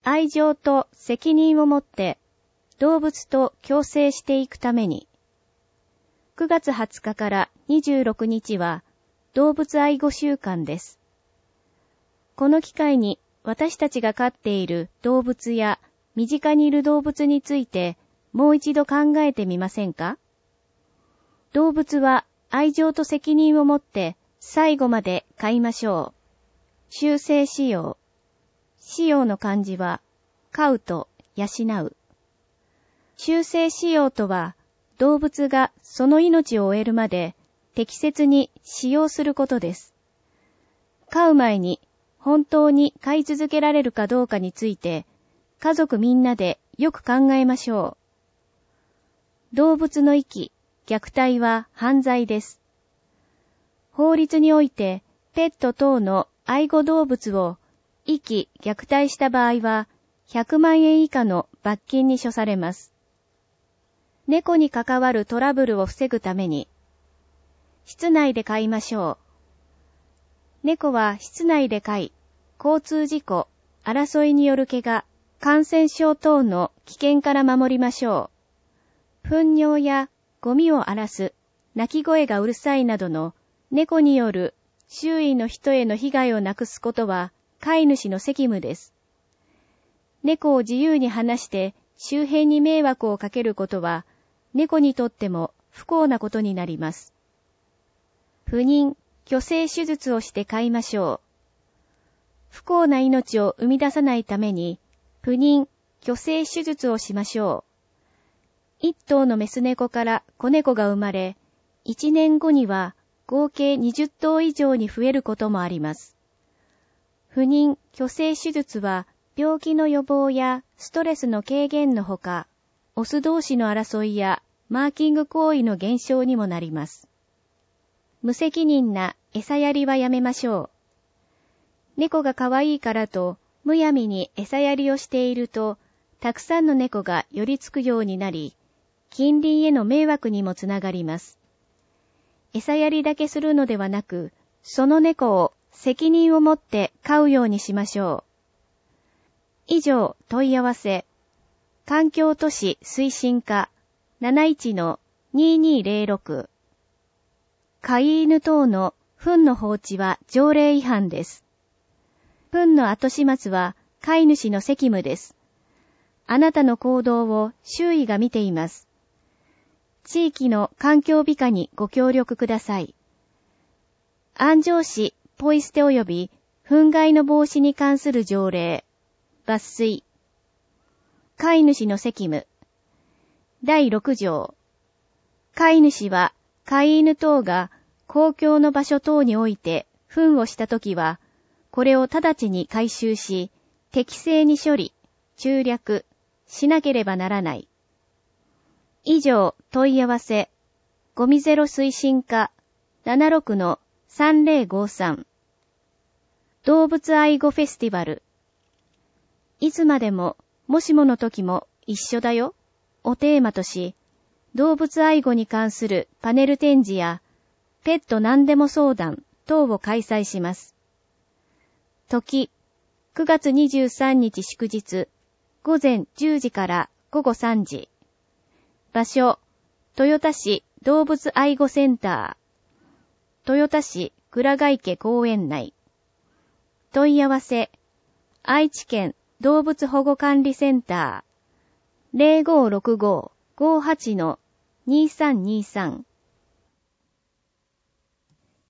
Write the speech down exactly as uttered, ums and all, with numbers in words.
愛情と責任を持って動物と共生していくために、くがつはつかからにじゅうろくにちは動物愛護週間です。この機会に私たちが飼っている動物や身近にいる動物についてもう一度考えてみませんか？動物は愛情と責任を持って最後まで飼いましょう。修正使用。使用の漢字は飼うと養う。修正使用とは動物がその命を終えるまで適切に使用することです。飼う前に本当に飼い続けられるかどうかについて家族みんなでよく考えましょう。動物の遺棄、虐待は犯罪です。法律においてペット等の愛護動物を遺棄、虐待した場合はひゃくまんえん以下の罰金に処されます。猫に関わるトラブルを防ぐために、室内で飼いましょう。猫は室内で飼い、交通事故、争いによる怪我、感染症等の危険から守りましょう。糞尿やゴミを荒らす、鳴き声がうるさいなどの猫による周囲の人への被害をなくすことは飼い主の責務です。猫を自由に放して周辺に迷惑をかけることは猫にとっても不幸なことになります。不妊、去勢手術をして飼いましょう。不幸な命を生み出さないために不妊、去勢手術をしましょう。一頭のメス猫から子猫が生まれ、一年後には合計にじゅっとう以上に増えることもあります。不妊・去勢手術は病気の予防やストレスの軽減のほか、オス同士の争いやマーキング行為の減少にもなります。無責任な餌やりはやめましょう。猫が可愛いからとむやみに餌やりをしていると、たくさんの猫が寄りつくようになり、近隣への迷惑にもつながります。餌やりだけするのではなく、その猫を責任を持って飼うようにしましょう。以上、問い合わせ。環境都市推進課 なないちのににーぜろろく。飼い犬等の糞の放置は条例違反です。糞の後始末は飼い主の責務です。あなたの行動を周囲が見ています。地域の環境美化にご協力ください。安城市ポイ捨て及び糞害の防止に関する条例、抜粋。飼い主の責務。だいろくじょう。飼い主は飼い犬等が公共の場所等において糞をしたときは、これを直ちに回収し、適正に処理、注略しなければならない。以上、問い合わせ、ゴミゼロ推進課 ななろくのさんぜろごさん。動物愛護フェスティバル。いつまでも、もしもの時も一緒だよをテーマとし、動物愛護に関するパネル展示や、ペット何でも相談等を開催します。時、くがつにじゅうさんにち祝日、ごぜんじゅうじからごごさんじ。場所、豊田市動物愛護センター。豊田市倉ヶ池公園内。問い合わせ、愛知県動物保護管理センター。ぜろごろくご ごはちのにさんにさん。